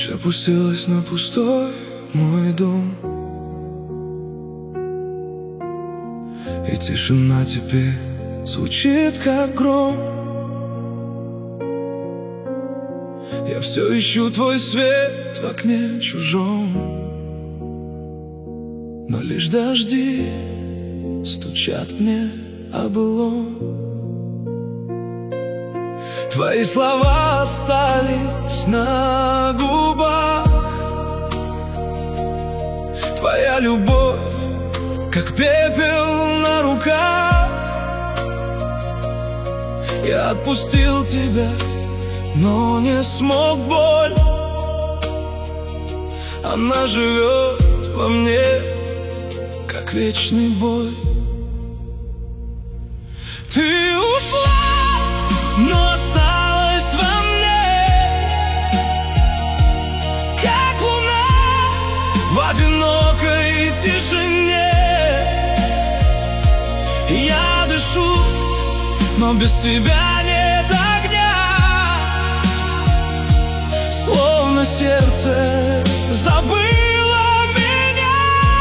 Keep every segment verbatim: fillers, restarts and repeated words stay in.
Ночь опустилась на пустой мой дом, и тишина теперь звучит как гром. Я все ищу твой свет в окне чужом, но лишь дожди стучат мне о былом. Твои слова остались на губах, твоя любовь, как пепел на руках. Я отпустил тебя, но не смог боль. Она живет во мне, как вечный бой. Ты ушла, но осталась во мне, как луна в одинокой тишине. Я дышу, но без тебя нет огня, словно сердце забыло меня.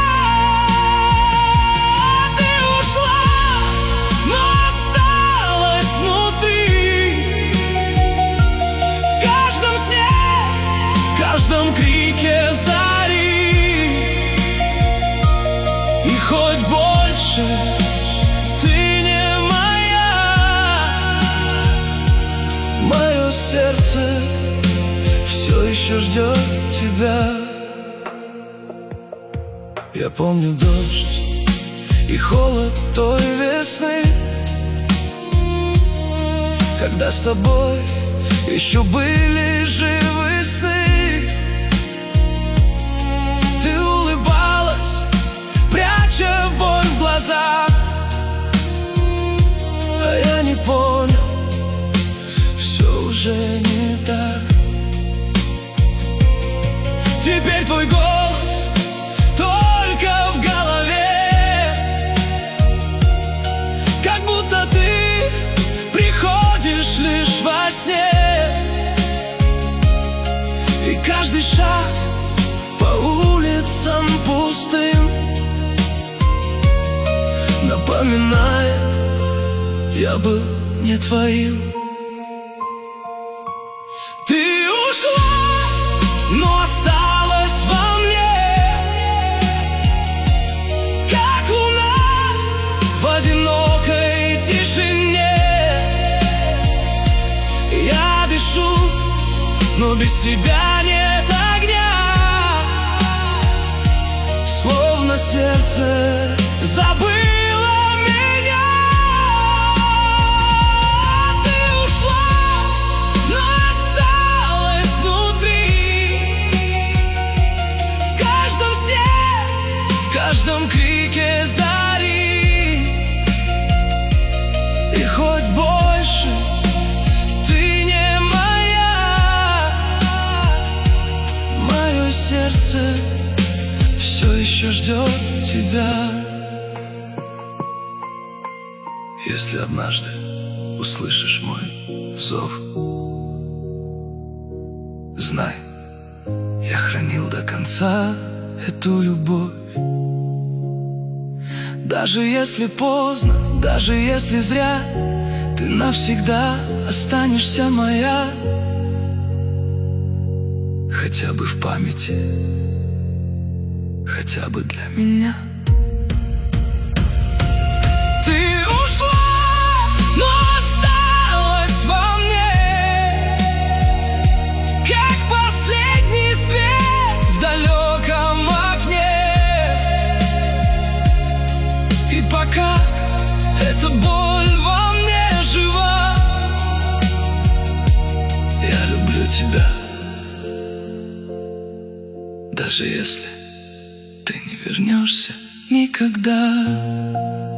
Ты ушла, но осталась внутри, в каждом сне, в каждом крике зари. И хоть больше ты не моя, мое сердце все еще ждет тебя. Я помню дождь и холод той весны, когда с тобой еще были живы сны. Ты улыбалась, пряча боль в глазах, а я не понял, все уже не так. Теперь твой голос только в голове, как будто ты приходишь лишь во сне. И каждый шаг по улицам пустым напоминает: я был не твоим. Ты ушла, но осталась во мне, как луна в одинокой тишине. Я дышу, но без тебя нет огня, словно сердце забыло меня. Ты ушла, но осталась внутри, в каждом сне, в каждом крике зари. И хоть больше ты не моя, мое сердце все еще ждет тебя. Если однажды услышишь мой зов, знай, я хранил до конца эту любовь. Даже если поздно, даже если зря, ты навсегда останешься моя, хотя бы в памяти, хотя бы для меня. Ты ушла, но осталась во мне, как последний свет в далеком окне. И пока эта боль во мне жива, я люблю тебя, даже если ты не вернешься никогда.